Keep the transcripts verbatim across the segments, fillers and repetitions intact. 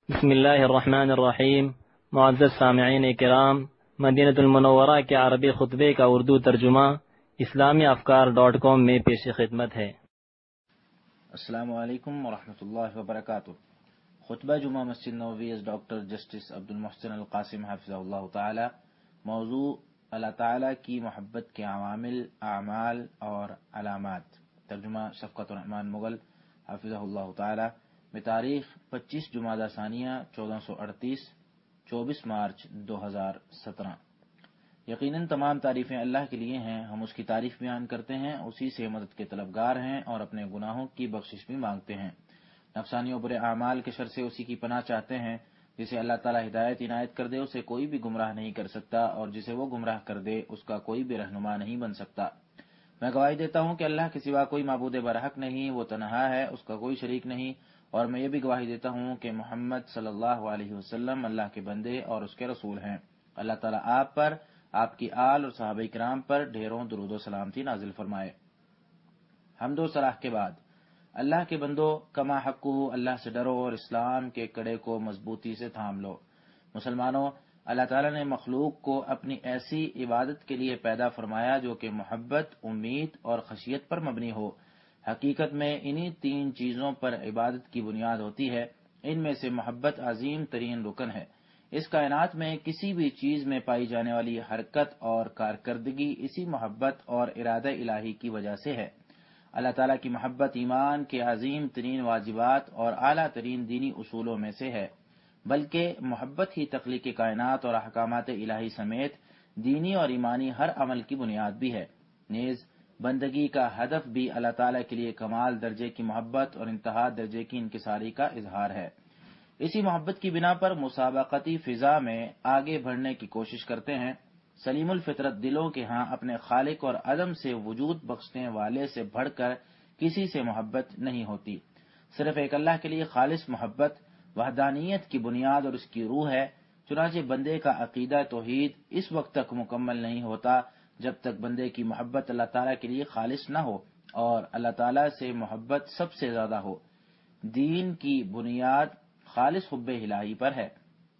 بسم اللہ الرحمن الرحیم۔ معزز سامعین کرام، مدینہ المنورہ کے عربی خطبے کا اردو ترجمہ اسلامی افکار ڈاٹ کام میں پیش خدمت ہے۔ السلام علیکم ورحمۃ اللہ وبرکاتہ۔ خطبہ جمعہ مسجد نبوی ڈاکٹر جسٹس عبد المحسن القاسم حفظہ اللہ تعالی۔ موضوع اللہ تعالی کی محبت کے عوامل، اعمال اور علامات۔ ترجمہ شفقت الرحمان مغل حفظہ اللہ تعالی۔ بتاریخ پچیس جمادی ثانیہ چودہ سو اڑتیس، چوبیس مارچ دو ہزار سترہ۔ یقیناً تمام تعریفیں اللہ کے لیے ہیں، ہم اس کی تعریف بیان کرتے ہیں، اسی سے مدد کے طلبگار ہیں اور اپنے گناہوں کی بخشش بھی مانگتے ہیں۔ نفسانی و برے اعمال کے شر سے اسی کی پناہ چاہتے ہیں۔ جسے اللہ تعالی ہدایت عنایت کر دے اسے کوئی بھی گمراہ نہیں کر سکتا، اور جسے وہ گمراہ کر دے اس کا کوئی بھی رہنما نہیں بن سکتا۔ میں گواہی دیتا ہوں کہ اللہ کے سوا کوئی معبود برحق نہیں، وہ تنہا ہے، اس کا کوئی شریک نہیں، اور میں یہ بھی گواہی دیتا ہوں کہ محمد صلی اللہ علیہ وسلم اللہ کے بندے اور اس کے رسول ہیں۔ اللہ تعالیٰ آپ پر، آپ کی آل اور صحابہ کرام پر ڈھیروں درود و سلامتی نازل فرمائے۔ حمد و ثنا کے بعد اللہ کے بندو، کما حق ہو اللہ سے ڈرو اور اسلام کے کڑے کو مضبوطی سے تھام لو۔ مسلمانوں، اللہ تعالیٰ نے مخلوق کو اپنی ایسی عبادت کے لیے پیدا فرمایا جو کہ محبت، امید اور خشیت پر مبنی ہو۔ حقیقت میں انہی تین چیزوں پر عبادت کی بنیاد ہوتی ہے۔ ان میں سے محبت عظیم ترین رکن ہے۔ اس کائنات میں کسی بھی چیز میں پائی جانے والی حرکت اور کارکردگی اسی محبت اور ارادہ الہی کی وجہ سے ہے۔ اللہ تعالیٰ کی محبت ایمان کے عظیم ترین واجبات اور اعلیٰ ترین دینی اصولوں میں سے ہے، بلکہ محبت ہی تخلیق کائنات اور احکامات الہی سمیت دینی اور ایمانی ہر عمل کی بنیاد بھی ہے۔ نیز بندگی کا ہدف بھی اللہ تعالیٰ کے لیے کمال درجے کی محبت اور انتہا درجے کی انکساری کا اظہار ہے۔ اسی محبت کی بنا پر مسابقتی فضا میں آگے بڑھنے کی کوشش کرتے ہیں۔ سلیم الفطرت دلوں کے ہاں اپنے خالق اور عدم سے وجود بخشنے والے سے بڑھ کر کسی سے محبت نہیں ہوتی۔ صرف ایک اللہ کے لیے خالص محبت وحدانیت کی بنیاد اور اس کی روح ہے۔ چنانچہ بندے کا عقیدہ توحید اس وقت تک مکمل نہیں ہوتا جب تک بندے کی محبت اللہ تعالیٰ کے لیے خالص نہ ہو اور اللہ تعالیٰ سے محبت سب سے زیادہ ہو۔ دین کی بنیاد خالص حب الہی پر ہے۔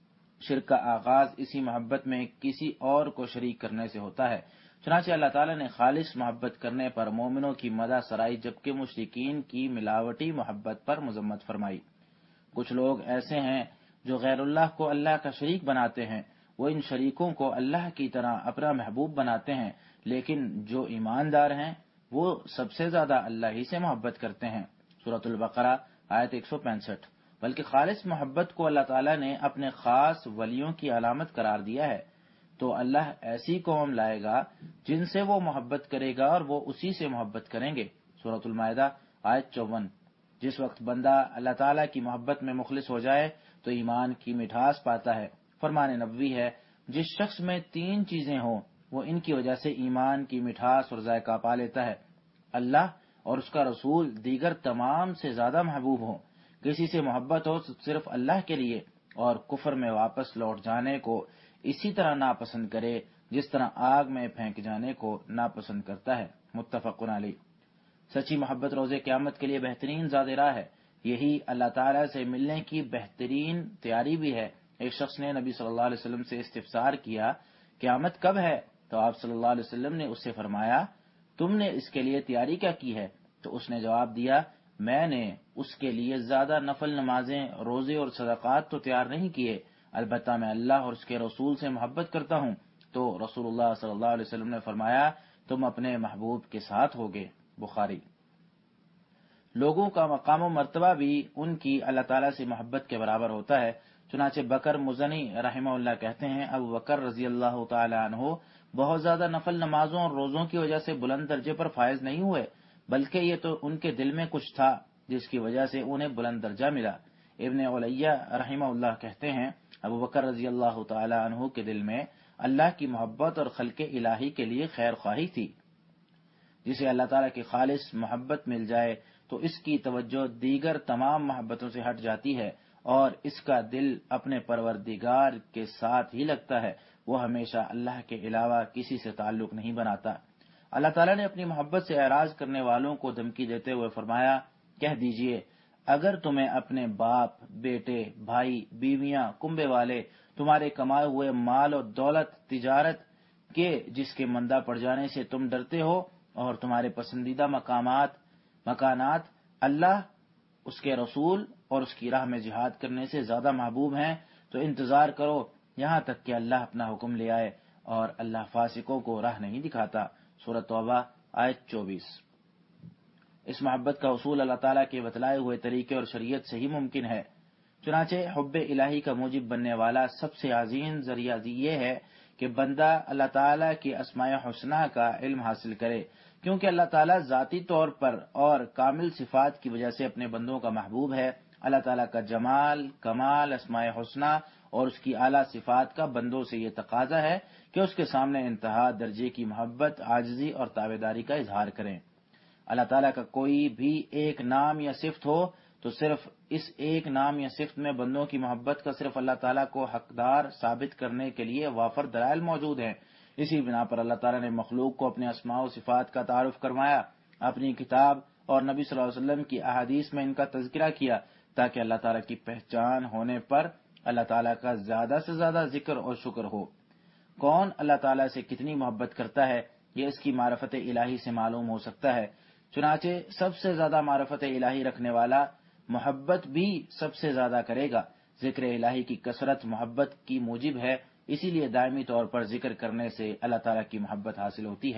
شرک کا آغاز اسی محبت میں کسی اور کو شریک کرنے سے ہوتا ہے۔ چنانچہ اللہ تعالیٰ نے خالص محبت کرنے پر مومنوں کی مدح سرائی، جبکہ مشرکین کی ملاوٹی محبت پر مذمت فرمائی۔ کچھ لوگ ایسے ہیں جو غیر اللہ کو اللہ کا شریک بناتے ہیں، وہ ان شریکوں کو اللہ کی طرح اپنا محبوب بناتے ہیں، لیکن جو ایماندار ہیں وہ سب سے زیادہ اللہ ہی سے محبت کرتے ہیں۔ سورۃ البقرہ آیت ایک سو پینسٹھ۔ بلکہ خالص محبت کو اللہ تعالیٰ نے اپنے خاص ولیوں کی علامت قرار دیا ہے، تو اللہ ایسی قوم لائے گا جن سے وہ محبت کرے گا اور وہ اسی سے محبت کریں گے۔ سورۃ المائدہ آیت چون۔ جس وقت بندہ اللہ تعالیٰ کی محبت میں مخلص ہو جائے تو ایمان کی مٹھاس پاتا ہے۔ فرمان نبوی ہے، جس شخص میں تین چیزیں ہوں وہ ان کی وجہ سے ایمان کی مٹھاس اور ذائقہ پا لیتا ہے۔ اللہ اور اس کا رسول دیگر تمام سے زیادہ محبوب ہوں۔ کسی سے محبت ہو صرف اللہ کے لیے، اور کفر میں واپس لوٹ جانے کو اسی طرح ناپسند کرے جس طرح آگ میں پھینک جانے کو ناپسند کرتا ہے۔ متفق علیہ۔ سچی محبت روز قیامت کے لیے بہترین زاد راہ ہے۔ یہی اللہ تعالیٰ سے ملنے کی بہترین تیاری بھی ہے۔ ایک شخص نے نبی صلی اللہ علیہ وسلم سے استفسار کیا، قیامت کب ہے؟ تو آپ صلی اللہ علیہ وسلم نے اس سے فرمایا، تم نے اس کے لیے تیاری کیا کی ہے؟ تو اس نے جواب دیا، میں نے اس کے لیے زیادہ نفل نمازیں، روزے اور صدقات تو تیار نہیں کیے، البتہ میں اللہ اور اس کے رسول سے محبت کرتا ہوں۔ تو رسول اللہ صلی اللہ علیہ وسلم نے فرمایا، تم اپنے محبوب کے ساتھ ہوگے۔ بخاری۔ لوگوں کا مقام و مرتبہ بھی ان کی اللہ تعالیٰ سے محبت کے برابر ہوتا ہے۔ چنانچہ بکر مزنی رحمہ اللہ کہتے ہیں، ابو بکر رضی اللہ تعالی عنہ بہت زیادہ نفل نمازوں اور روزوں کی وجہ سے بلند درجے پر فائز نہیں ہوئے، بلکہ یہ تو ان کے دل میں کچھ تھا جس کی وجہ سے انہیں بلند درجہ ملا۔ ابن علیہ رحمہ اللہ کہتے ہیں، ابو بکر رضی اللہ تعالی عنہ کے دل میں اللہ کی محبت اور خلق الہی کے لیے خیر خواہی تھی۔ جسے اللہ تعالیٰ کی خالص محبت مل جائے تو اس کی توجہ دیگر تمام محبتوں سے ہٹ جاتی ہے اور اس کا دل اپنے پروردگار کے ساتھ ہی لگتا ہے، وہ ہمیشہ اللہ کے علاوہ کسی سے تعلق نہیں بناتا۔ اللہ تعالیٰ نے اپنی محبت سے اعراض کرنے والوں کو دھمکی دیتے ہوئے فرمایا، کہہ دیجئے اگر تمہیں اپنے باپ، بیٹے، بھائی، بیویاں، کنبے والے، تمہارے کمائے ہوئے مال و دولت، تجارت کے جس کے مندہ پڑ جانے سے تم ڈرتے ہو، اور تمہارے پسندیدہ مقامات مکانات اللہ، اس کے رسول اور اس کی راہ میں جہاد کرنے سے زیادہ محبوب ہیں، تو انتظار کرو یہاں تک کہ اللہ اپنا حکم لے آئے، اور اللہ فاسقوں کو راہ نہیں دکھاتا۔ سورۃ توبہ آیت چوبیس۔ اس محبت کا حصول اللہ تعالیٰ کے بتلائے ہوئے طریقے اور شریعت سے ہی ممکن ہے۔ چنانچہ حب الہی کا موجب بننے والا سب سے عظیم ذریعہ یہ ہے کہ بندہ اللہ تعالیٰ کی اسماء حسنہ کا علم حاصل کرے، کیونکہ اللہ تعالیٰ ذاتی طور پر اور کامل صفات کی وجہ سے اپنے بندوں کا محبوب ہے۔ اللہ تعالیٰ کا جمال، کمال، اسماء حسنہ اور اس کی اعلیٰ صفات کا بندوں سے یہ تقاضا ہے کہ اس کے سامنے انتہا درجے کی محبت، عاجزی اور تابعداری کا اظہار کریں۔ اللہ تعالیٰ کا کوئی بھی ایک نام یا صفت ہو تو صرف اس ایک نام یا صفت میں بندوں کی محبت کا صرف اللہ تعالیٰ کو حقدار ثابت کرنے کے لیے وافر دلائل موجود ہیں۔ اسی بنا پر اللہ تعالیٰ نے مخلوق کو اپنے اسماء و صفات کا تعارف کروایا، اپنی کتاب اور نبی صلی اللہ علیہ وسلم کی احادیث میں ان کا تذکرہ کیا، تاکہ اللہ تعالیٰ کی پہچان ہونے پر اللہ تعالیٰ کا زیادہ سے زیادہ ذکر اور شکر ہو۔ کون اللہ تعالیٰ سے کتنی محبت کرتا ہے یہ اس کی معرفت الہی سے معلوم ہو سکتا ہے۔ چنانچہ سب سے زیادہ معرفت الہی رکھنے والا محبت بھی سب سے زیادہ کرے گا۔ ذکر الہی کی کثرت محبت کی موجب ہے، اسی لیے دائمی طور پر ذکر کرنے سے اللہ تعالیٰ کی محبت حاصل ہوتی ہے۔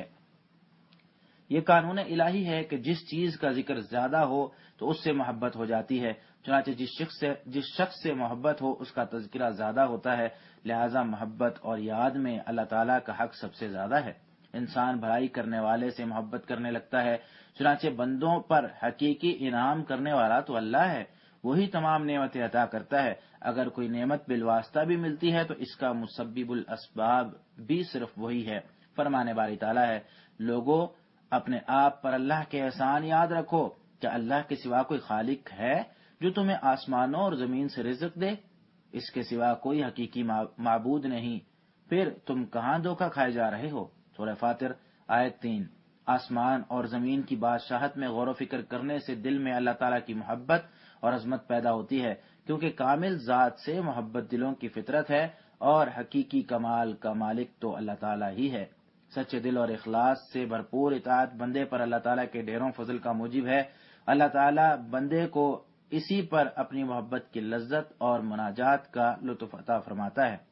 یہ قانون الہی ہے کہ جس چیز کا ذکر زیادہ ہو تو اس سے محبت ہو جاتی ہے، چنانچہ جس شخص سے جس شخص سے محبت ہو اس کا تذکرہ زیادہ ہوتا ہے، لہذا محبت اور یاد میں اللہ تعالیٰ کا حق سب سے زیادہ ہے۔ انسان بھلائی کرنے والے سے محبت کرنے لگتا ہے، چنانچہ بندوں پر حقیقی انعام کرنے والا تو اللہ ہے، وہی تمام نعمتیں عطا کرتا ہے۔ اگر کوئی نعمت بالواسطہ بھی ملتی ہے تو اس کا مسبب الاسباب بھی صرف وہی ہے۔ فرمانے باری تعالیٰ ہے، لوگوں اپنے آپ پر اللہ کے احسان یاد رکھو، کیا اللہ کے سوا کوئی خالق ہے جو تمہیں آسمانوں اور زمین سے رزق دے؟ اس کے سوا کوئی حقیقی معبود نہیں، پھر تم کہاں دھوکہ کھائے جا رہے ہو؟ سورہ فاطر آیت تین۔ آسمان اور زمین کی بادشاہت میں غور و فکر کرنے سے دل میں اللہ تعالیٰ کی محبت اور عظمت پیدا ہوتی ہے، کیونکہ کامل ذات سے محبت دلوں کی فطرت ہے، اور حقیقی کمال کا مالک تو اللہ تعالیٰ ہی ہے۔ سچے دل اور اخلاص سے بھرپور اطاعت بندے پر اللہ تعالیٰ کے ڈھیروں فضل کا موجب ہے۔ اللہ تعالیٰ بندے کو اسی پر اپنی محبت کی لذت اور مناجات کا لطف عطا فرماتا ہے۔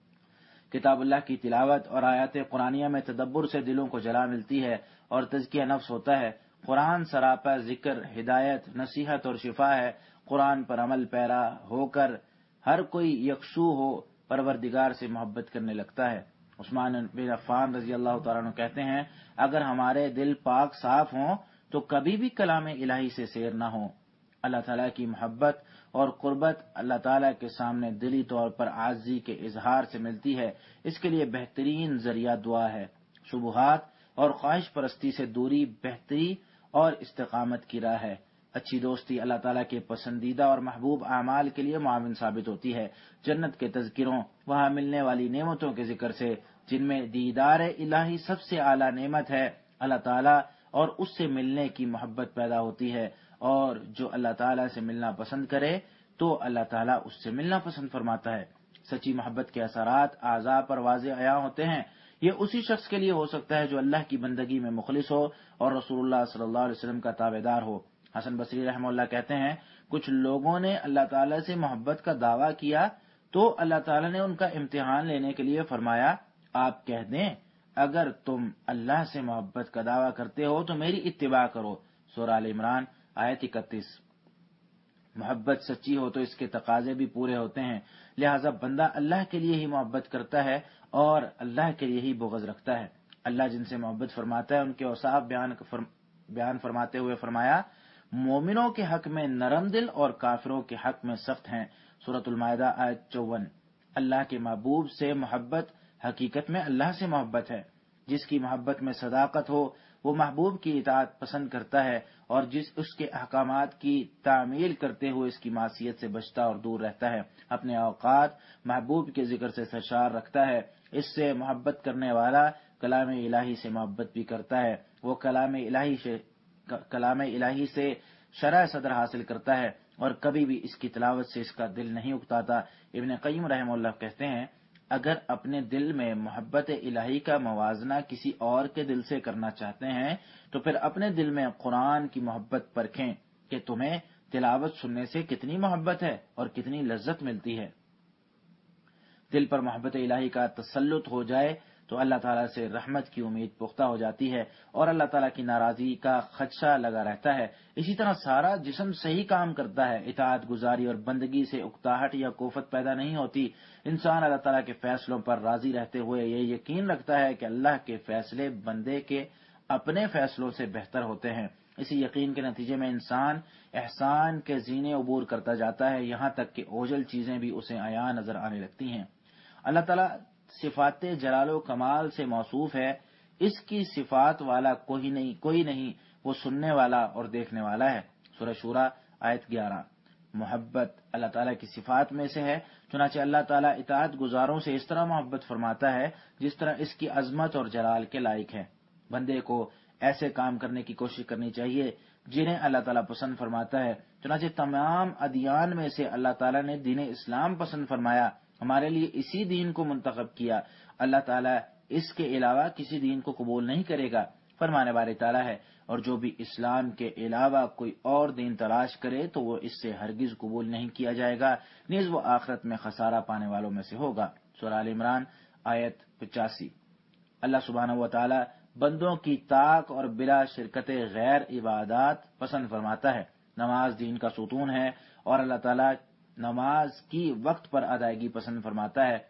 کتاب اللہ کی تلاوت اور آیات قرآنیہ میں تدبر سے دلوں کو جلا ملتی ہے اور تزکیہ نفس ہوتا ہے۔ قرآن سراپا ذکر، ہدایت، نصیحت اور شفا ہے۔ قرآن پر عمل پیرا ہو کر ہر کوئی یکسو ہو پروردگار سے محبت کرنے لگتا ہے۔ عثمان بن عفان رضی اللہ تعالیٰ عنہ کہتے ہیں، اگر ہمارے دل پاک صاف ہوں تو کبھی بھی کلام الہی سے سیر نہ ہوں۔ اللہ تعالیٰ کی محبت اور قربت اللہ تعالیٰ کے سامنے دلی طور پر عاجزی کے اظہار سے ملتی ہے۔ اس کے لیے بہترین ذریعہ دعا ہے۔ شبہات اور خواہش پرستی سے دوری بہتری اور استقامت کی راہ ہے۔ اچھی دوستی اللہ تعالیٰ کے پسندیدہ اور محبوب اعمال کے لیے معاون ثابت ہوتی ہے۔ جنت کے تذکروں، وہاں ملنے والی نعمتوں کے ذکر سے، جن میں دیدار الہی سب سے اعلیٰ نعمت ہے، اللہ تعالیٰ اور اس سے ملنے کی محبت پیدا ہوتی ہے، اور جو اللہ تعالیٰ سے ملنا پسند کرے تو اللہ تعالیٰ اس سے ملنا پسند فرماتا ہے۔ سچی محبت کے اثرات اعضاء پر واضح عیاں ہوتے ہیں۔ یہ اسی شخص کے لیے ہو سکتا ہے جو اللہ کی بندگی میں مخلص ہو اور رسول اللہ صلی اللہ علیہ وسلم کا تابعدار ہو۔ حسن بصری رحمہ اللہ کہتے ہیں، کچھ لوگوں نے اللہ تعالیٰ سے محبت کا دعویٰ کیا تو اللہ تعالیٰ نے ان کا امتحان لینے کے لیے فرمایا، آپ کہہ دیں اگر تم اللہ سے محبت کا دعویٰ کرتے ہو تو میری اتباع کرو۔ سورہ آل عمران آیت اکتیس۔ محبت سچی ہو تو اس کے تقاضے بھی پورے ہوتے ہیں، لہذا بندہ اللہ کے لیے ہی محبت کرتا ہے اور اللہ کے لیے ہی بغض رکھتا ہے۔ اللہ جن سے محبت فرماتا ہے ان کے اوصاف بیان بیان فرماتے ہوئے فرمایا، مومنوں کے حق میں نرم دل اور کافروں کے حق میں سخت ہیں۔ سورۃ المائدہ آیت چون۔ اللہ کے محبوب سے محبت حقیقت میں اللہ سے محبت ہے۔ جس کی محبت میں صداقت ہو وہ محبوب کی اطاعت پسند کرتا ہے، اور جس اس کے احکامات کی تعمیل کرتے ہوئے اس کی معصیت سے بچتا اور دور رہتا ہے، اپنے اوقات محبوب کے ذکر سے سرشار رکھتا ہے۔ اس سے محبت کرنے والا کلام الہی سے محبت بھی کرتا ہے۔ وہ کلام الہی سے کلام الہی سے شرح صدر حاصل کرتا ہے اور کبھی بھی اس کی تلاوت سے اس کا دل نہیں اکتاتا۔ ابن قیم رحمہ اللہ کہتے ہیں اگر اپنے دل میں محبت الہی کا موازنہ کسی اور کے دل سے کرنا چاہتے ہیں تو پھر اپنے دل میں قرآن کی محبت پرکھیں کہ تمہیں تلاوت سننے سے کتنی محبت ہے اور کتنی لذت ملتی ہے۔ دل پر محبت الہی کا تسلط ہو جائے تو اللہ تعالیٰ سے رحمت کی امید پختہ ہو جاتی ہے اور اللہ تعالیٰ کی ناراضی کا خدشہ لگا رہتا ہے۔ اسی طرح سارا جسم صحیح کام کرتا ہے، اطاعت گزاری اور بندگی سے اکتاہٹ یا کوفت پیدا نہیں ہوتی۔ انسان اللہ تعالیٰ کے فیصلوں پر راضی رہتے ہوئے یہ یقین رکھتا ہے کہ اللہ کے فیصلے بندے کے اپنے فیصلوں سے بہتر ہوتے ہیں۔ اسی یقین کے نتیجے میں انسان احسان کے زینے عبور کرتا جاتا ہے، یہاں تک کہ اوجھل چیزیں بھی اسے عیاں نظر آنے لگتی ہیں۔ اللہ تعالیٰ صفات جلال و کمال سے موصوف ہے، اس کی صفات والا کوئی نہیں کوئی نہیں وہ سننے والا اور دیکھنے والا ہے۔ سورہ شورى آیت گیارہ۔ محبت اللہ تعالیٰ کی صفات میں سے ہے، چنانچہ اللہ تعالیٰ اطاعت گزاروں سے اس طرح محبت فرماتا ہے جس طرح اس کی عظمت اور جلال کے لائق ہے۔ بندے کو ایسے کام کرنے کی کوشش کرنی چاہیے جنہیں اللہ تعالیٰ پسند فرماتا ہے۔ چنانچہ تمام ادیان میں سے اللہ تعالیٰ نے دین اسلام پسند فرمایا، ہمارے لیے اسی دین کو منتخب کیا۔ اللہ تعالیٰ اس کے علاوہ کسی دین کو قبول نہیں کرے گا، فرمانے والے تعالیٰ ہے، اور جو بھی اسلام کے علاوہ کوئی اور دین تلاش کرے تو وہ اس سے ہرگز قبول نہیں کیا جائے گا، نیز وہ آخرت میں خسارہ پانے والوں میں سے ہوگا۔ سورہ آل عمران آیت پچاسی۔ اللہ سبحانہ و تعالیٰ بندوں کی طاق اور بلا شرکت غیر عبادات پسند فرماتا ہے۔ نماز دین کا ستون ہے اور اللہ تعالیٰ نماز کی وقت پر ادائیگی پسند فرماتا ہے۔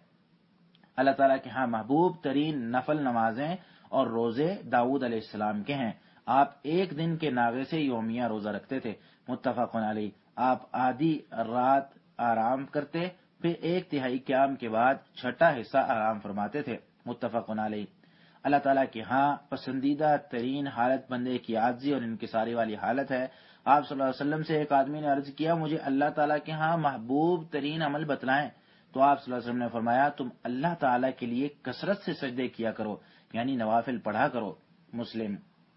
اللہ تعالیٰ کے ہاں محبوب ترین نفل نمازیں اور روزے داؤد علیہ السلام کے ہیں۔ آپ ایک دن کے ناغے سے یومیہ روزہ رکھتے تھے، متفق علیہ۔ آپ آدھی رات آرام کرتے، پھر ایک تہائی قیام کے بعد چھٹا حصہ آرام فرماتے تھے، متفق علیہ۔ اللہ تعالیٰ کے ہاں پسندیدہ ترین حالت بندے کی عاجزی اور انکساری والی حالت ہے۔ آپ صلی اللہ علیہ وسلم سے ایک آدمی نے عرض کیا مجھے اللہ تعالیٰ کے ہاں محبوب ترین عمل بتلائیں، تو آپ صلی اللہ علیہ وسلم نے فرمایا تم اللہ تعالیٰ کے لیے کثرت سے سجدے کیا کرو، یعنی نوافل پڑھا کرو، مسلم۔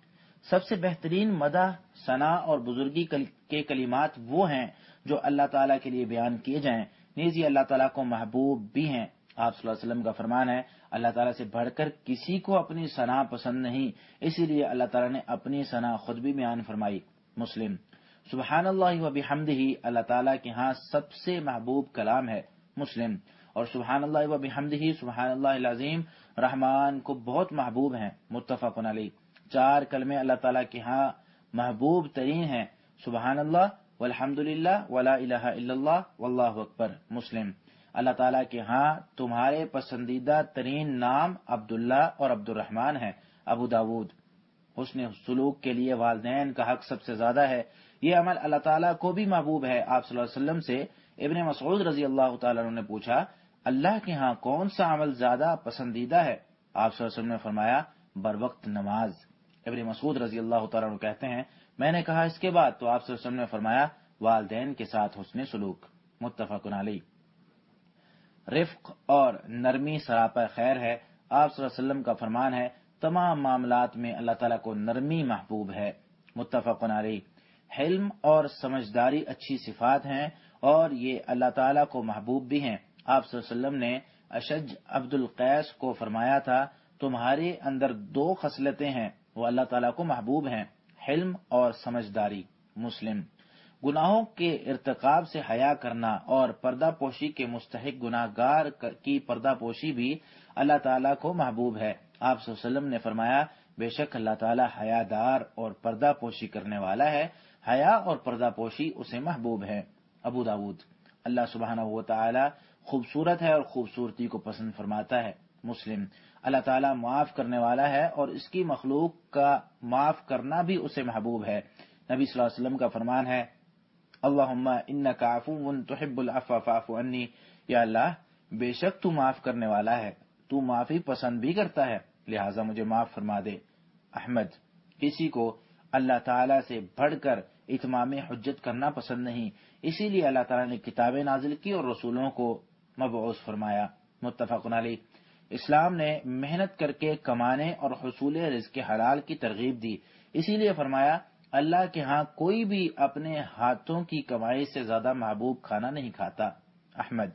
سب سے بہترین مدح، ثنا اور بزرگی کے کلمات وہ ہیں جو اللہ تعالیٰ کے لیے بیان کیے جائیں، نیز یہ اللہ تعالیٰ کو محبوب بھی ہیں۔ آپ صلی اللہ علیہ وسلم کا فرمان ہے اللہ تعالیٰ سے بڑھ کر کسی کو اپنی ثنا پسند نہیں، اسی لیے اللہ تعالیٰ نے اپنی ثنا خود بھی بیان فرمائی، مسلم۔ سبحان اللہ و بحمدہ اللہ تعالیٰ کے ہاں سب سے محبوب کلام ہے، مسلم۔ اور سبحان اللہ و بحمدہ سبحان اللہ العظیم رحمان کو بہت محبوب ہیں، متفق علیہ۔ چار کلمے اللہ تعالیٰ کے ہاں محبوب ترین ہیں، سبحان اللہ والحمد للہ ولا الہ الا اللہ واللہ اکبر، مسلم۔ اللہ تعالیٰ کے ہاں تمہارے پسندیدہ ترین نام عبداللہ اور عبد الرحمن ہیں، ابو داود۔ حسن سلوک کے لیے والدین کا حق سب سے زیادہ ہے، یہ عمل اللہ تعالیٰ کو بھی محبوب ہے۔ آپ صلی اللہ علیہ وسلم سے ابن مسعود رضی اللہ تعالیٰ عنہ نے پوچھا اللہ کے ہاں کون سا عمل زیادہ پسندیدہ ہے؟ آپ صلی اللہ علیہ وسلم نے فرمایا بر وقت نماز۔ ابن مسعود رضی اللہ تعالیٰ عنہ کہتے ہیں میں نے کہا اس کے بعد؟ تو آپ صلی اللہ علیہ وسلم نے فرمایا والدین کے ساتھ حسن سلوک، متفق علیہ۔ رفق اور نرمی سراپا خیر ہے۔ آپ صلی اللہ علیہ وسلم کا فرمان ہے تمام معاملات میں اللہ تعالیٰ کو نرمی محبوب ہے، متفق علیہ۔ حلم اور سمجھداری اچھی صفات ہیں اور یہ اللہ تعالیٰ کو محبوب بھی ہیں۔ آپ صلی اللہ علیہ وسلم نے اشج عبد القیس کو فرمایا تھا تمہارے اندر دو خصلتیں ہیں وہ اللہ تعالیٰ کو محبوب ہیں، حلم اور سمجھداری، مسلم۔ گناہوں کے ارتکاب سے حیا کرنا اور پردہ پوشی کے مستحق گناہ گار کی پردہ پوشی بھی اللہ تعالیٰ کو محبوب ہے۔ آپ صلی اللہ علیہ وسلم نے فرمایا بے شک اللہ تعالیٰ حیا دار اور پردہ پوشی کرنے والا ہے، حیا اور پردہ پوشی اسے محبوب ہے، ابو داود۔ اللہ سبحانہ و تعالیٰ خوبصورت ہے اور خوبصورتی کو پسند فرماتا ہے، مسلم۔ اللہ تعالیٰ معاف کرنے والا ہے اور اس کی مخلوق کا معاف کرنا بھی اسے محبوب ہے۔ نبی صلی اللہ علیہ وسلم کا فرمان ہے اللہم انک عفو تحب العفو فاعف عنی، یا اللہ بے شک تو معاف کرنے والا ہے، تو معافی پسند بھی کرتا ہے، لہٰذا مجھے معاف فرما دے۔ احمد۔ کسی کو اللہ تعالیٰ سے بڑھ کر اتمام حجت کرنا پسند نہیں، اسی لیے اللہ تعالیٰ نے کتابیں نازل کی اور رسولوں کو مبعوث فرمایا، متفق علیہ۔ اسلام نے محنت کر کے کمانے اور حصول رزق حلال کی ترغیب دی، اسی لیے فرمایا اللہ کے ہاں کوئی بھی اپنے ہاتھوں کی کمائی سے زیادہ محبوب کھانا نہیں کھاتا۔ احمد۔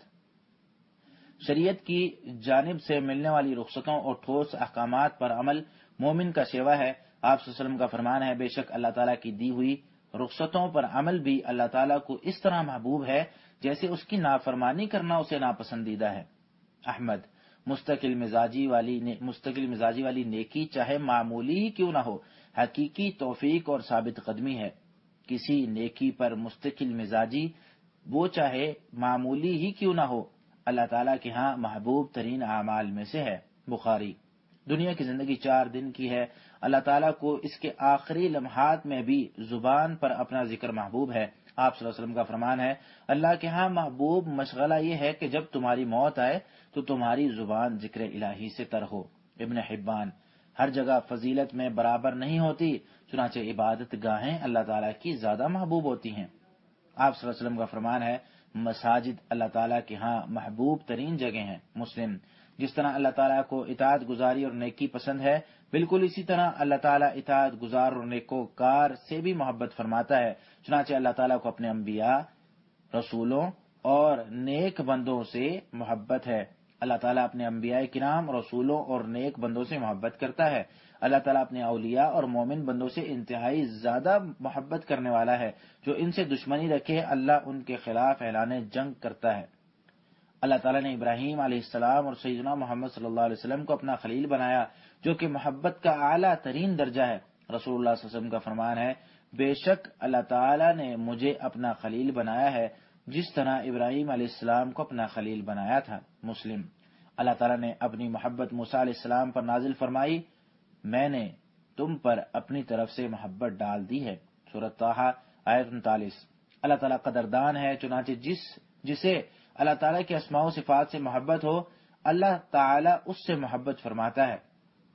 شریعت کی جانب سے ملنے والی رخصتوں اور ٹھوس احکامات پر عمل مومن کا شیوا ہے۔ آپ صلی اللہ علیہ وسلم کا فرمان ہے، بے شک اللہ تعالیٰ کی دی ہوئی رخصتوں پر عمل بھی اللہ تعالیٰ کو اس طرح محبوب ہے جیسے اس کی نافرمانی کرنا اسے ناپسندیدہ ہے۔ احمد۔ مستقل مزاجی والی مستقل مزاجی والی نیکی چاہے معمولی ہی کیوں نہ ہو، حقیقی توفیق اور ثابت قدمی ہے۔ کسی نیکی پر مستقل مزاجی وہ چاہے معمولی ہی کیوں نہ ہو، اللہ تعالیٰ کے ہاں محبوب ترین اعمال میں سے ہے۔ بخاری۔ دنیا کی زندگی چار دن کی ہے، اللہ تعالیٰ کو اس کے آخری لمحات میں بھی زبان پر اپنا ذکر محبوب ہے۔ آپ صلی اللہ علیہ وسلم کا فرمان ہے، اللہ کے ہاں محبوب مشغلہ یہ ہے کہ جب تمہاری موت آئے تو تمہاری زبان ذکر الہی سے تر ہو۔ ابن حبان۔ ہر جگہ فضیلت میں برابر نہیں ہوتی، چنانچہ عبادت گاہیں اللہ تعالیٰ کی زیادہ محبوب ہوتی ہیں۔ آپ صلی اللہ علیہ وسلم کا فرمان ہے، مساجد اللہ تعالیٰ کے ہاں محبوب ترین جگہ ہیں۔ مسلم۔ جس طرح اللہ تعالیٰ کو اطاعت گزاری اور نیکی پسند ہے، بالکل اسی طرح اللہ تعالیٰ اطاعت گزار اور نیکوکار سے بھی محبت فرماتا ہے۔ چنانچہ اللہ تعالیٰ کو اپنے انبیاء، رسولوں اور نیک بندوں سے محبت ہے۔ اللہ تعالیٰ اپنے انبیاء کرام، رسولوں اور نیک بندوں سے محبت کرتا ہے۔ اللہ تعالیٰ اپنے اولیاء اور مومن بندوں سے انتہائی زیادہ محبت کرنے والا ہے۔ جو ان سے دشمنی رکھے، اللہ ان کے خلاف اعلان جنگ کرتا ہے۔ اللہ تعالیٰ نے ابراہیم علیہ السلام اور سیدنا محمد صلی اللہ علیہ وسلم کو اپنا خلیل بنایا، جو کہ محبت کا اعلیٰ ترین درجہ ہے۔ رسول اللہ صلی اللہ علیہ وسلم کا فرمان ہے، بے شک اللہ تعالیٰ نے مجھے اپنا خلیل بنایا ہے جس طرح ابراہیم علیہ السلام کو اپنا خلیل بنایا تھا۔ مسلم۔ اللہ تعالیٰ نے اپنی محبت موسیٰ علیہ السلام پر نازل فرمائی، میں نے تم پر اپنی طرف سے محبت ڈال دی ہے۔ سورۃ طٰہٰ آیت انتالیس۔ اللہ تعالیٰ قدردان ہے، چنانچہ جس جسے اللہ تعالیٰ کے اسماء و صفات سے محبت ہو، اللہ تعالیٰ اس سے محبت فرماتا ہے۔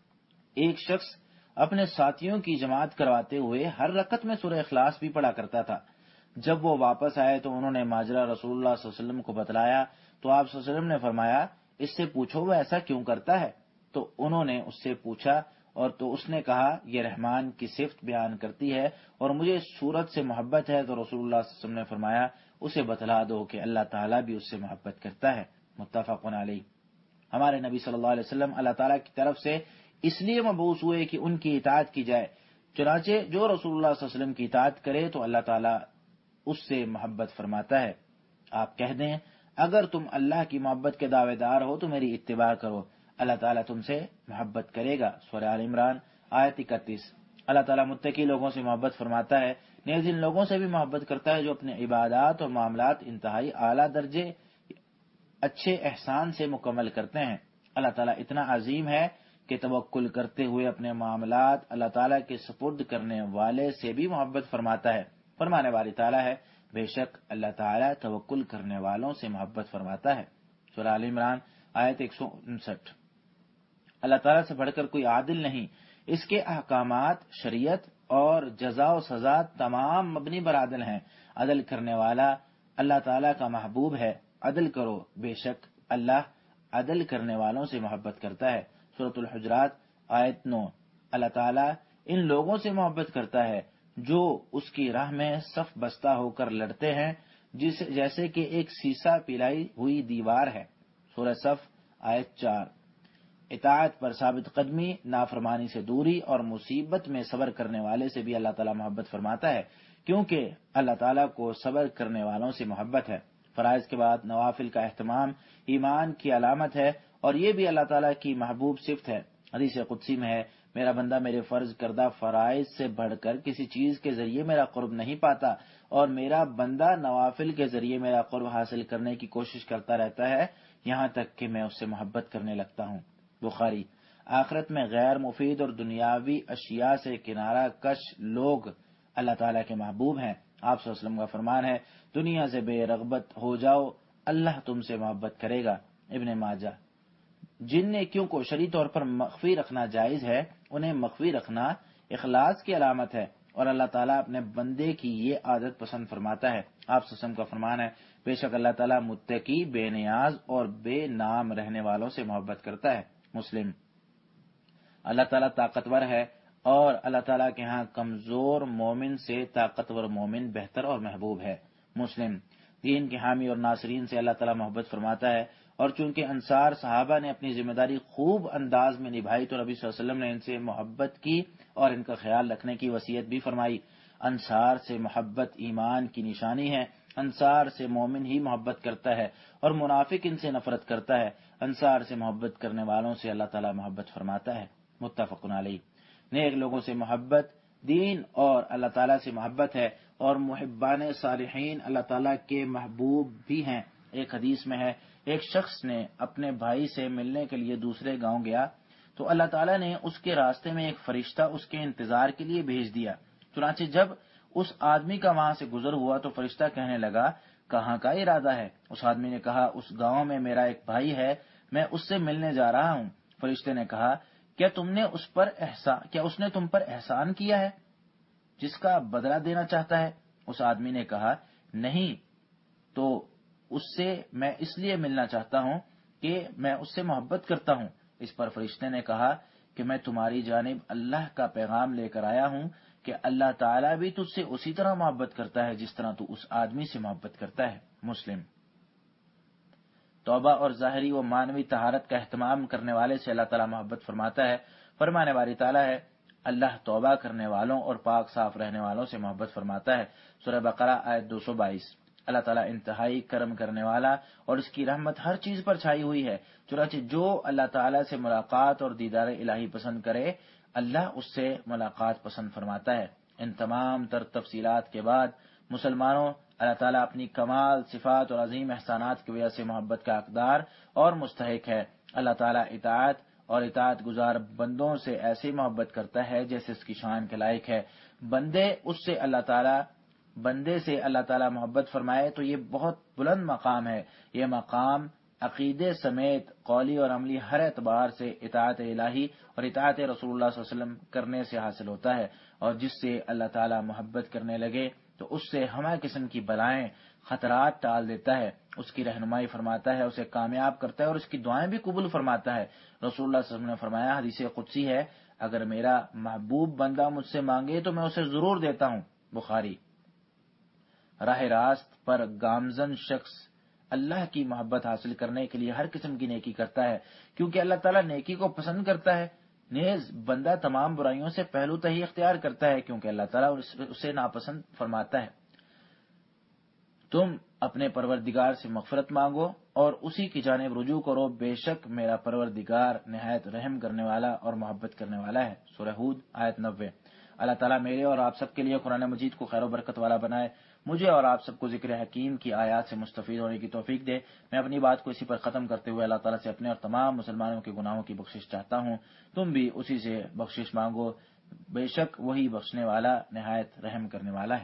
ایک شخص اپنے ساتھیوں کی جماعت کرواتے ہوئے ہر رکعت میں سورہ اخلاص بھی پڑھا کرتا تھا۔ جب وہ واپس آئے تو انہوں نے ماجرا رسول اللہ صلی اللہ علیہ وسلم کو بتلایا تو آپ صلی اللہ علیہ وسلم نے فرمایا، اس سے پوچھو وہ ایسا کیوں کرتا ہے؟ تو انہوں نے اس سے پوچھا اور تو اس نے کہا، یہ رحمان کی صفت بیان کرتی ہے اور مجھے اس صورت سے محبت ہے۔ تو رسول اللہ صلی اللہ علیہ وسلم نے فرمایا، اسے بتلا دو کہ اللہ تعالیٰ بھی اس سے محبت کرتا ہے۔ متفق علیہ۔ ہمارے نبی صلی اللہ علیہ وسلم اللہ تعالیٰ کی طرف سے اس لیے مبعوث ہوئے کہ ان کی اطاعت کی جائے، چنانچہ جو رسول اللہ صلی اللہ علیہ وسلم کی اطاعت کرے تو اللہ تعالیٰ اس سے محبت فرماتا ہے۔ آپ کہہ دیں، اگر تم اللہ کی محبت کے دعوے دار ہو تو میری اتباع کرو، اللہ تعالیٰ تم سے محبت کرے گا۔ سورہ آل عمران آیت اکتیس۔ اللہ تعالیٰ متقی لوگوں سے محبت فرماتا ہے، نیز ان لوگوں سے بھی محبت کرتا ہے جو اپنے عبادات اور معاملات انتہائی اعلیٰ درجے اچھے احسان سے مکمل کرتے ہیں۔ اللہ تعالیٰ اتنا عظیم ہے کہ توکل کرتے ہوئے اپنے معاملات اللہ تعالیٰ کے سپرد کرنے والے سے بھی محبت فرماتا ہے۔ فرمانے والی تعالیٰ ہے، بے شک اللہ تعالیٰ توکل کرنے والوں سے محبت فرماتا ہے۔ سورہ آل عمران آیت ایک سو انسٹھ۔ اللہ تعالیٰ سے بڑھ کر کوئی عادل نہیں، اس کے احکامات، شریعت اور جزا و سزا تمام مبنی بر عدل ہیں۔ عدل کرنے والا اللہ تعالیٰ کا محبوب ہے۔ عدل کرو، بے شک اللہ عدل کرنے والوں سے محبت کرتا ہے۔ سورۃ الحجرات آیت نو۔ اللہ تعالیٰ ان لوگوں سے محبت کرتا ہے جو اس کی راہ میں صف بستہ ہو کر لڑتے ہیں، جس جیسے کہ ایک سیسا پلائی ہوئی دیوار ہے۔ سورہ صف آیت چار۔ اطاعت پر ثابت قدمی، نافرمانی سے دوری اور مصیبت میں صبر کرنے والے سے بھی اللہ تعالیٰ محبت فرماتا ہے، کیونکہ اللہ تعالیٰ کو صبر کرنے والوں سے محبت ہے۔ فرائض کے بعد نوافل کا اہتمام ایمان کی علامت ہے اور یہ بھی اللہ تعالیٰ کی محبوب صفت ہے۔ حدیث قدسی میں ہے، میرا بندہ میرے فرض کردہ فرائض سے بڑھ کر کسی چیز کے ذریعے میرا قرب نہیں پاتا، اور میرا بندہ نوافل کے ذریعے میرا قرب حاصل کرنے کی کوشش کرتا رہتا ہے یہاں تک کہ میں اس سے محبت کرنے لگتا ہوں۔ بخاری۔ آخرت میں غیر مفید اور دنیاوی اشیاء سے کنارہ کش لوگ اللہ تعالیٰ کے محبوب ہیں۔ آپ صلی اللہ علیہ وسلم کا فرمان ہے، دنیا سے بے رغبت ہو جاؤ، اللہ تم سے محبت کرے گا۔ ابن ماجہ۔ جن نیکیوں کو شرعی طور پر مخفی رکھنا جائز ہے، انہیں مخفی رکھنا اخلاص کی علامت ہے، اور اللہ تعالیٰ اپنے بندے کی یہ عادت پسند فرماتا ہے۔ آپ صلی اللہ علیہ وسلم کا فرمان ہے، بے شک اللہ تعالیٰ متقی، بے نیاز اور بے نام رہنے والوں سے محبت کرتا ہے۔ مسلم۔ اللہ تعالیٰ طاقتور ہے، اور اللہ تعالیٰ کے ہاں کمزور مومن سے طاقتور مومن بہتر اور محبوب ہے۔ مسلم۔ دین کے حامی اور ناصرین سے اللہ تعالیٰ محبت فرماتا ہے، اور چونکہ انصار صحابہ نے اپنی ذمہ داری خوب انداز میں نبھائی تو نبی صلی اللہ علیہ وسلم نے ان سے محبت کی اور ان کا خیال رکھنے کی وصیت بھی فرمائی۔ انصار سے محبت ایمان کی نشانی ہے۔ انصار سے مومن ہی محبت کرتا ہے اور منافق ان سے نفرت کرتا ہے۔ انصار سے محبت کرنے والوں سے اللہ تعالیٰ محبت فرماتا ہے۔ متفق علیہ۔ نیک لوگوں سے محبت دین اور اللہ تعالیٰ سے محبت ہے، اور محبان صالحین اللہ تعالیٰ کے محبوب بھی ہیں۔ ایک حدیث میں ہے، ایک شخص نے اپنے بھائی سے ملنے کے لیے دوسرے گاؤں گیا تو اللہ تعالیٰ نے اس کے راستے میں ایک فرشتہ اس کے انتظار کے لیے بھیج دیا۔ چنانچہ جب اس آدمی کا وہاں سے گزر ہوا تو فرشتہ کہنے لگا، کہاں کا ارادہ ہے؟ اس آدمی نے کہا، اس گاؤں میں میرا ایک بھائی ہے، میں اس سے ملنے جا رہا ہوں۔ فرشتے نے کہا، کیا تم نے اس پر احسان کیا اس نے تم پر احسان کیا ہے جس کا بدلہ دینا چاہتا ہے؟ اس آدمی نے کہا، نہیں، تو اس سے میں اس لیے ملنا چاہتا ہوں کہ میں اس سے محبت کرتا ہوں۔ اس پر فرشتے نے کہا کہ میں تمہاری جانب اللہ کا پیغام لے کر آیا ہوں کہ اللہ تعالیٰ بھی تجھ سے اسی طرح محبت کرتا ہے جس طرح تو اس آدمی سے محبت کرتا ہے۔ مسلم۔ توبہ اور ظاہری و معنوی طہارت کا اہتمام کرنے والے سے اللہ تعالیٰ محبت فرماتا ہے۔ فرمانے والی تعالیٰ ہے، اللہ توبہ کرنے والوں اور پاک صاف رہنے والوں سے محبت فرماتا ہے۔ سورہ بقرہ آیت دو سو بائیس۔ اللہ تعالیٰ انتہائی کرم کرنے والا اور اس کی رحمت ہر چیز پر چھائی ہوئی ہے، چنانچہ جو اللہ تعالیٰ سے ملاقات اور دیدار الہی پسند کرے اللہ اس سے ملاقات پسند فرماتا ہے۔ ان تمام تر تفصیلات کے بعد مسلمانوں، اللہ تعالیٰ اپنی کمال صفات اور عظیم احسانات کی وجہ سے محبت کا حقدار اور مستحق ہے۔ اللہ تعالیٰ اطاعت اور اطاعت گزار بندوں سے ایسی محبت کرتا ہے جیسے اس کی شان کے لائق ہے۔ بندے اس سے اللہ تعالیٰ بندے سے اللہ تعالیٰ محبت فرمائے تو یہ بہت بلند مقام ہے۔ یہ مقام عقیدے سمیت قولی اور عملی ہر اعتبار سے اطاعت الہی اور اطاعت رسول اللہ صلی اللہ علیہ وسلم کرنے سے حاصل ہوتا ہے، اور جس سے اللہ تعالیٰ محبت کرنے لگے تو اس سے ہمہ قسم کی بلائیں خطرات ٹال دیتا ہے، اس کی رہنمائی فرماتا ہے، اسے کامیاب کرتا ہے اور اس کی دعائیں بھی قبول فرماتا ہے۔ رسول اللہ صلی اللہ علیہ وسلم نے فرمایا، حدیث قدسی ہے، اگر میرا محبوب بندہ مجھ سے مانگے تو میں اسے ضرور دیتا ہوں۔ بخاری۔ راہ راست پر گامزن شخص اللہ کی محبت حاصل کرنے کے لیے ہر قسم کی نیکی کرتا ہے، کیونکہ اللہ تعالیٰ نیکی کو پسند کرتا ہے۔ نیز بندہ تمام برائیوں سے پہلو تہی اختیار کرتا ہے، کیونکہ اللہ تعالیٰ اسے ناپسند فرماتا ہے۔ تم اپنے پروردگار سے مغفرت مانگو اور اسی کی جانب رجوع کرو، بے شک میرا پروردگار نہایت رحم کرنے والا اور محبت کرنے والا ہے۔ سورہ ہود آیت نوے۔ اللہ تعالیٰ میرے اور آپ سب کے لیے قرآن مجید کو خیر و برکت والا بنائے، مجھے اور آپ سب کو ذکر حکیم کی آیات سے مستفید ہونے کی توفیق دے۔ میں اپنی بات کو اسی پر ختم کرتے ہوئے اللہ تعالیٰ سے اپنے اور تمام مسلمانوں کے گناہوں کی بخشش چاہتا ہوں۔ تم بھی اسی سے بخشش مانگو، بے شک وہی بخشنے والا نہایت رحم کرنے والا ہے۔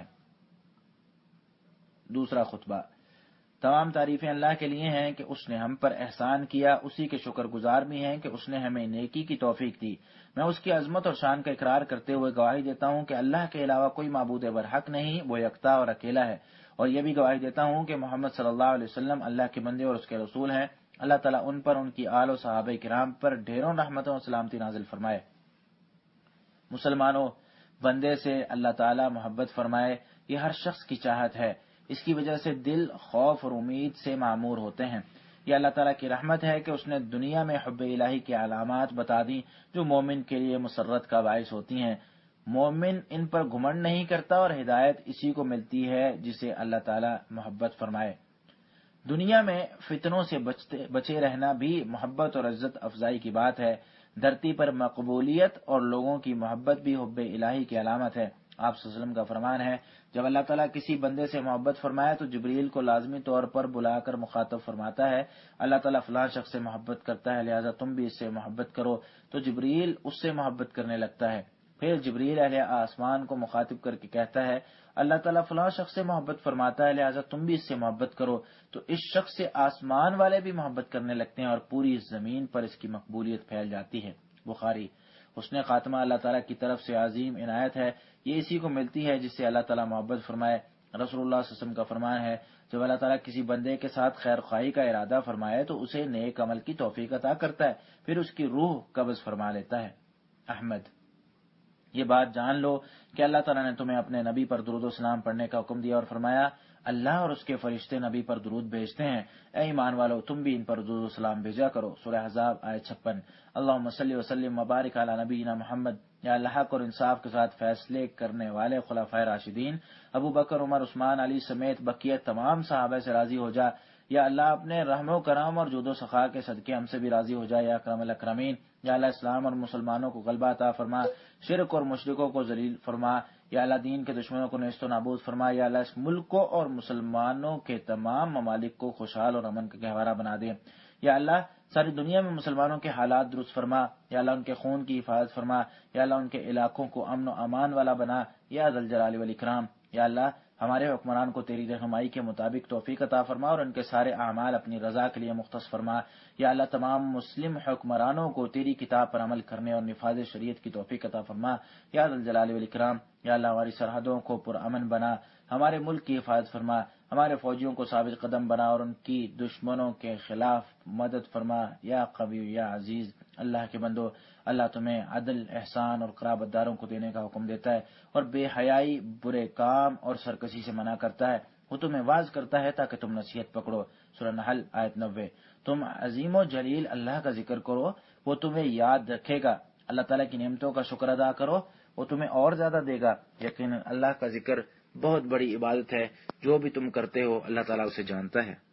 دوسرا خطبہ۔ تمام تعریفیں اللہ کے لیے ہیں کہ اس نے ہم پر احسان کیا، اسی کے شکر گزار بھی ہیں کہ اس نے ہمیں نیکی کی توفیق دی۔ میں اس کی عظمت اور شان کا اقرار کرتے ہوئے گواہی دیتا ہوں کہ اللہ کے علاوہ کوئی معبود برحق نہیں، وہ یکتا اور اکیلا ہے، اور یہ بھی گواہی دیتا ہوں کہ محمد صلی اللہ علیہ وسلم اللہ کے بندے اور اس کے رسول ہیں۔ اللہ تعالیٰ ان پر، ان کی آل و صحابہ کرام پر ڈھیروں رحمتوں اور سلامتی نازل فرمائے۔ مسلمانوں، بندے سے اللہ تعالیٰ محبت فرمائے، یہ ہر شخص کی چاہت ہے۔ اس کی وجہ سے دل خوف اور امید سے معمور ہوتے ہیں۔ یہ اللہ تعالیٰ کی رحمت ہے کہ اس نے دنیا میں حب الہی کی علامات بتا دی جو مومن کے لیے مسرت کا باعث ہوتی ہیں۔ مومن ان پر گھمنڈ نہیں کرتا، اور ہدایت اسی کو ملتی ہے جسے اللہ تعالیٰ محبت فرمائے۔ دنیا میں فتنوں سے بچتے بچے رہنا بھی محبت اور عزت افزائی کی بات ہے۔ دھرتی پر مقبولیت اور لوگوں کی محبت بھی حب الہی کی علامت ہے۔ آپ صلی اللہ علیہ وسلم کا فرمان ہے، جب اللہ تعالیٰ کسی بندے سے محبت فرمائے تو جبریل کو لازمی طور پر بلا کر مخاطب فرماتا ہے، اللہ تعالیٰ فلاں شخص سے محبت کرتا ہے، لہذا تم بھی اس سے محبت کرو، تو جبریل اس سے محبت کرنے لگتا ہے۔ پھر جبریل اہل آسمان کو مخاطب کر کے کہتا ہے، اللہ تعالیٰ فلاں شخص سے محبت فرماتا ہے، لہذا تم بھی اس سے محبت کرو، تو اس شخص سے آسمان والے بھی محبت کرنے لگتے ہیں اور پوری زمین پر اس کی مقبولیت پھیل جاتی ہے۔ بخاری۔ حسن خاتمہ اللہ تعالیٰ کی طرف سے عظیم عنایت ہے، یہ اسی کو ملتی ہے جس سے اللہ تعالیٰ محبت فرمائے۔ رسول اللہ صلی اللہ علیہ وسلم کا فرمان ہے، جب اللہ تعالیٰ کسی بندے کے ساتھ خیر خواہی کا ارادہ فرمائے تو اسے نیک عمل کی توفیق عطا کرتا ہے، پھر اس کی روح قبض فرما لیتا ہے۔ احمد۔ یہ بات جان لو کہ اللہ تعالیٰ نے تمہیں اپنے نبی پر درود و سلام پڑھنے کا حکم دیا اور فرمایا اللہ اور اس کے فرشتے نبی پر درود بھیجتے ہیں، اے ایمان والو تم بھی ان پر درود و سلام بھیجا کرو۔ سورہ احزاب آیت چھپن۔ اللہم صلی وسلم وبارک علی نبینا محمد۔ یا اللہ حق اور انصاف کے ساتھ فیصلے کرنے والے خلفائے راشدین ابو بکر، عمر، عثمان، علی سمیت بقیہ تمام صحابہ سے راضی ہو جا۔ یا اللہ اپنے رحم و کرم اور جود و سخا کے صدقے ہم سے بھی راضی ہو جائے یا اکرم الاکرمین۔ یا اللہ اسلام اور مسلمانوں کو غلبہ عطا فرما، شرک اور مشرکوں کو ذلیل فرما۔ یا اللہ دین کے دشمنوں کو نیست و نابود فرما۔ یا اللہ اس ملک کو اور مسلمانوں کے تمام ممالک کو خوشحال اور امن کا گہوارہ بنا دے۔ یا اللہ ساری دنیا میں مسلمانوں کے حالات درست فرما۔ یا اللہ ان کے خون کی حفاظت فرما۔ یا اللہ ان کے علاقوں کو امن و امان والا بنا یا ذی الجلال والاکرام۔ یا اللہ ہمارے حکمران کو تیری رہنمائی کے مطابق توفیق عطا فرما اور ان کے سارے اعمال اپنی رضا کے لیے مختص فرما۔ یا اللہ تمام مسلم حکمرانوں کو تیری کتاب پر عمل کرنے اور نفاذ شریعت کی توفیق عطا فرما یا ذی الجلال والاکرام۔ یا اللہ ہماری سرحدوں کو پرامن بنا، ہمارے ملک کی حفاظت فرما، ہمارے فوجیوں کو ثابت قدم بنا اور ان کی دشمنوں کے خلاف مدد فرما یا قوی یا عزیز۔ اللہ کے بندو، اللہ تمہیں عدل، احسان اور قرابت داروں کو دینے کا حکم دیتا ہے اور بے حیائی، برے کام اور سرکشی سے منع کرتا ہے۔ وہ تمہیں واعظ کرتا ہے تاکہ تم نصیحت پکڑو۔ سورہ نحل آیت نوے۔ تم عظیم و جلیل اللہ کا ذکر کرو، وہ تمہیں یاد رکھے گا۔ اللہ تعالیٰ کی نعمتوں کا شکر ادا کرو، وہ تمہیں اور زیادہ دے گا۔ یقیناً اللہ کا ذکر بہت بڑی عبادت ہے، جو بھی تم کرتے ہو اللہ تعالیٰ اسے جانتا ہے۔